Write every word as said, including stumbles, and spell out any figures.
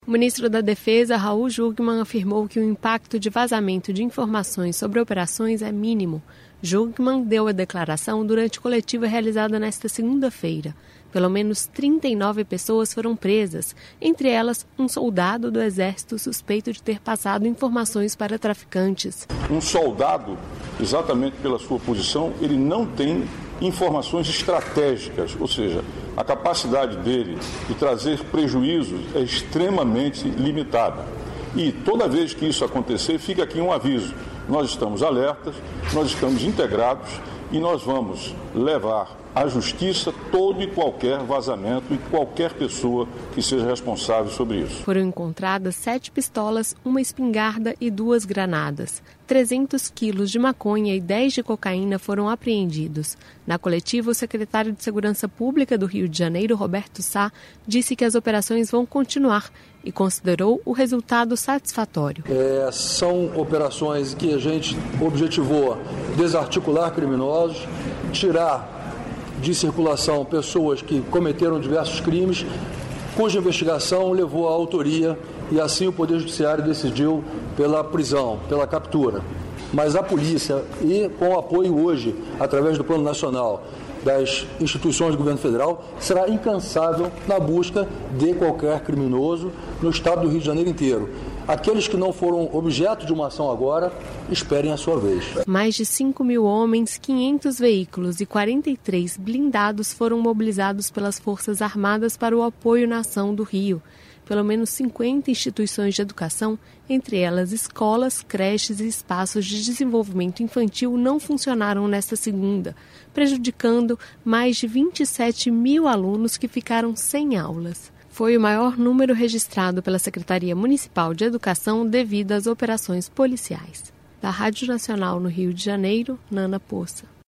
O ministro da Defesa, Raul Jungmann, afirmou que o impacto de vazamento de informações sobre operações é mínimo. Jungmann deu a declaração durante coletiva realizada nesta segunda-feira. Pelo menos trinta e nove pessoas foram presas, entre elas um soldado do Exército suspeito de ter passado informações para traficantes. Um soldado, exatamente pela sua posição, ele não tem informações estratégicas, ou seja, a capacidade dele de trazer prejuízos é extremamente limitada. E toda vez que isso acontecer, fica aqui um aviso. Nós estamos alertas, nós estamos integrados e nós vamos levar à justiça todo e qualquer vazamento e qualquer pessoa que seja responsável sobre isso. Foram encontradas sete pistolas, uma espingarda e duas granadas. trezentos quilos de maconha e dez de cocaína foram apreendidos. Na coletiva, o secretário de Segurança Pública do Rio de Janeiro, Roberto Sá, disse que as operações vão continuar e considerou o resultado satisfatório. É, são operações que a gente objetivou desarticular criminosos, tirar de circulação pessoas que cometeram diversos crimes, cuja investigação levou à autoria e assim o Poder Judiciário decidiu pela prisão, pela captura. Mas a polícia, e com o apoio hoje, através do Plano Nacional, das instituições do governo federal, será incansável na busca de qualquer criminoso no estado do Rio de Janeiro inteiro. Aqueles que não foram objeto de uma ação agora, esperem a sua vez. Mais de cinco mil homens, quinhentos veículos e quarenta e três blindados foram mobilizados pelas Forças Armadas para o apoio na ação do Rio. Pelo menos cinquenta instituições de educação, entre elas escolas, creches e espaços de desenvolvimento infantil, não funcionaram nesta segunda, prejudicando mais de vinte e sete mil alunos que ficaram sem aulas. Foi o maior número registrado pela Secretaria Municipal de Educação devido às operações policiais. Da Rádio Nacional no Rio de Janeiro, Nana Poça.